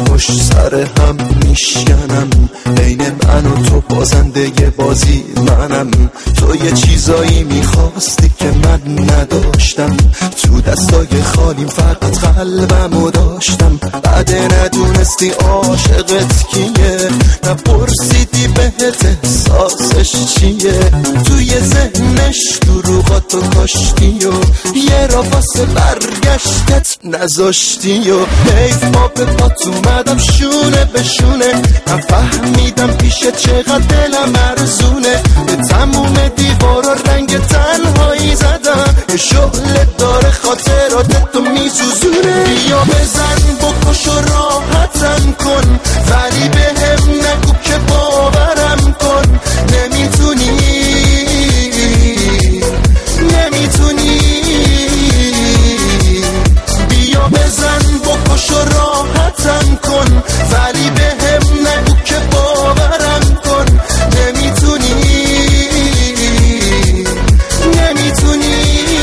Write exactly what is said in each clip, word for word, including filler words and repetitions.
پشت سر هم میشکنم، بین من و تو بازنده بازی منم. تو یه چیزایی میخواستی که من نداشتم، تو دستای خالیم فقط قلبمو داشتم. بعد ندونستی عاشقت کیه، نپرسیدی بهت احساسش چیه. توی ذهنش دروغاتو کاشتی و یه را واسه برگشتت نذاشتی. و حیف ما به پات اومدم شونه به شونه، من فهمیدم پیشه چقدر دلم ارزونه. به تموم دیوارا رنگ تنهایی زدم، یه شعله داره خاطراتتو میسوزونه. بیا بزن بکش و راحتم کن، ولی به هم نگو که باورم کن. نمیتونی نمیتونی بیا بزن بکش و راحتم کن، ولی به هم نگو که باورم کن. نمیتونی نمیتونی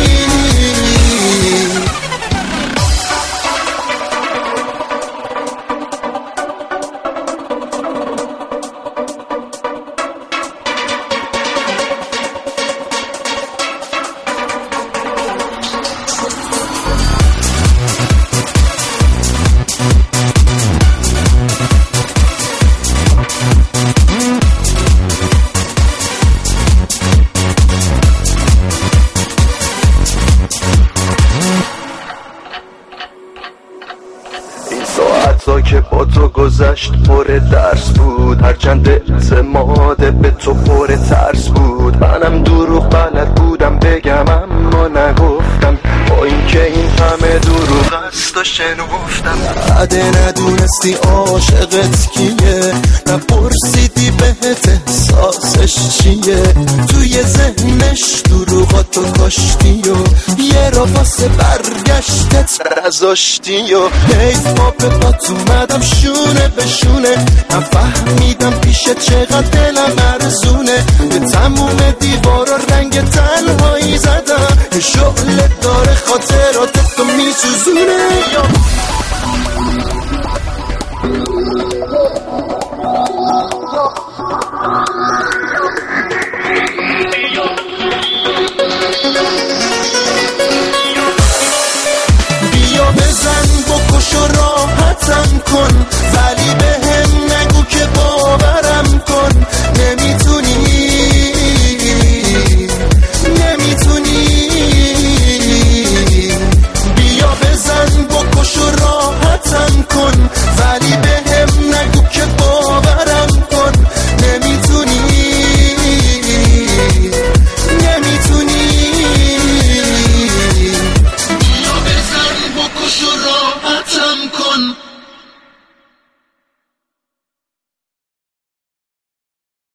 که با تو گذشت پر درس بود، هرچند اعتماد به تو پر ترس بود. منم دروغ بلد بودم بگم اما نگفتم، با اینکه این همه دروغ است و شنفتم. بعد ندونستی عاشقت کیه، نپرسیدی بهت احساسش چیه. توی ذهنش دروغاتو کاشتی و یه را واسه برگشتت نذاشتی. و حیف ما به پات اومدم شونه به شونه، من فهمیدم پیشه چقدر دلم ارزونه. به تموم دیوارا رنگ تنهایی زدم، یه شعله داره خاطراتتو میسوزونه. بیا بزن بکش و راحتم کن، ولی به